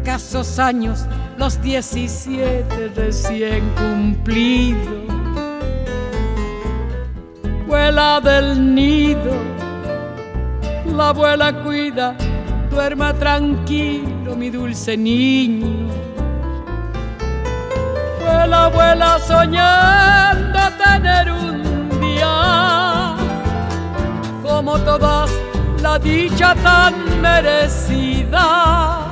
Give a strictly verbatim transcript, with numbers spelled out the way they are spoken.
escasos años, los diecisiete recién cumplidos. Vuela del nido, la abuela cuida, duerma tranquilo mi dulce niño. Vuela, abuela soñando tener un día como todas la dicha tan merecida.